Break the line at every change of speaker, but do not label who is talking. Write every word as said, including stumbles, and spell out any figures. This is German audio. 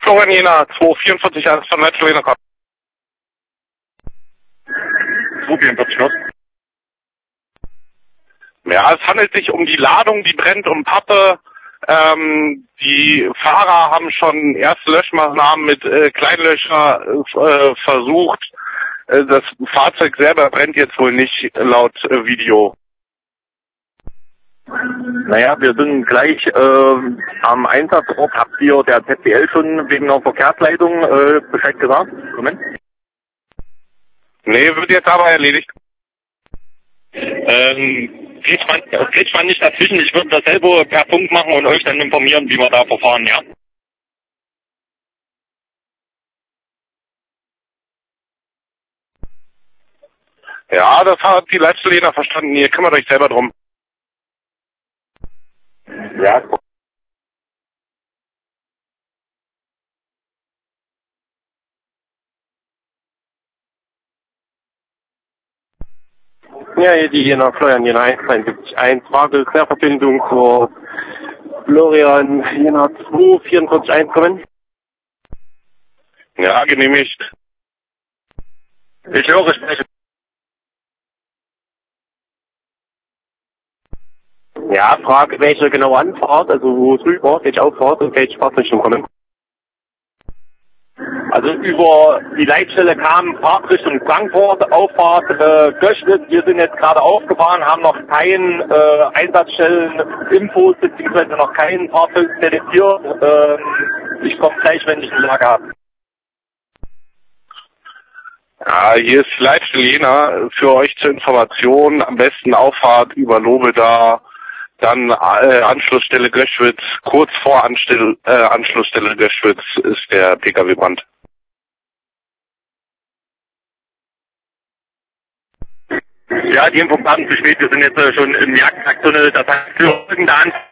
Florian Jena, zwei vierundvierzig eins von Leitstelle Jena.
zwei vierundvierzig los.
Ja, es handelt sich um die Ladung, die brennt um Pappe. Ähm, die Fahrer haben schon erste Löschmaßnahmen mit äh, Kleinlöscher äh, versucht. Äh, das Fahrzeug selber brennt jetzt wohl nicht laut äh, Video.
Naja, wir sind gleich äh, am Einsatzort. Habt ihr der Z B L schon wegen einer Verkehrsleitung äh, Bescheid gesagt? Moment.
Nee, wird jetzt aber erledigt.
Ähm, Kretschmann, Kretschmann nicht dazwischen. Ich würde das selber per Funk machen und euch dann informieren, wie wir da verfahren, ja?
Ja, das hat die Leitstelle Jena verstanden. Ihr kümmert euch selber drum.
Ja.
Ja, hier die Jena, Florian Jena eins sieben eins, Frage, Querverbindung zur Florian Jena zwei vierundvierzig eins kommen.
Ja, genehmigt.
Ich höre, spreche.
Ja, Frage, welche genaue Anfahrt, also wo drüber, welche Auffahrt und welche Fahrtrichtung kommen.
Also über die Leitstelle kam Fahrtrichtung Frankfurt, Auffahrt äh, Göschwitz. Wir sind jetzt gerade aufgefahren, haben noch keinen äh, Einsatzstellen-Infos beziehungsweise noch keinen Fahrzeug selektiert. Äh, ich komme gleich, wenn ich eine Lage habe.
Ja, hier ist die Leitstelle Jena. Für euch zur Information, am besten Auffahrt über Lobeda, dann äh, Anschlussstelle Göschwitz, kurz vor Anstell äh, Anschlussstelle Göschwitz ist der P K W-Brand.
Ja, die Info kam zu spät. Wir sind jetzt äh, schon im Jagdtraktunnel. Das heißt, für irgendeine